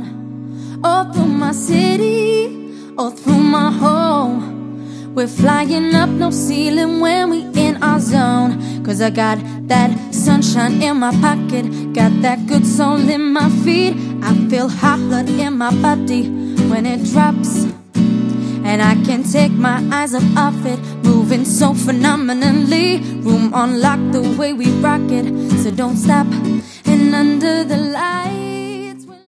all through my city, all through my home. We're flying up, no ceiling when we in our zone. Cause I got that sunshine in my pocket, got that good soul in my feet. I feel hot blood in my body when it drops, and I can't take my eyes up off it, moving so phenomenally. Room on lock the way we rock it, so don't stop. And under the light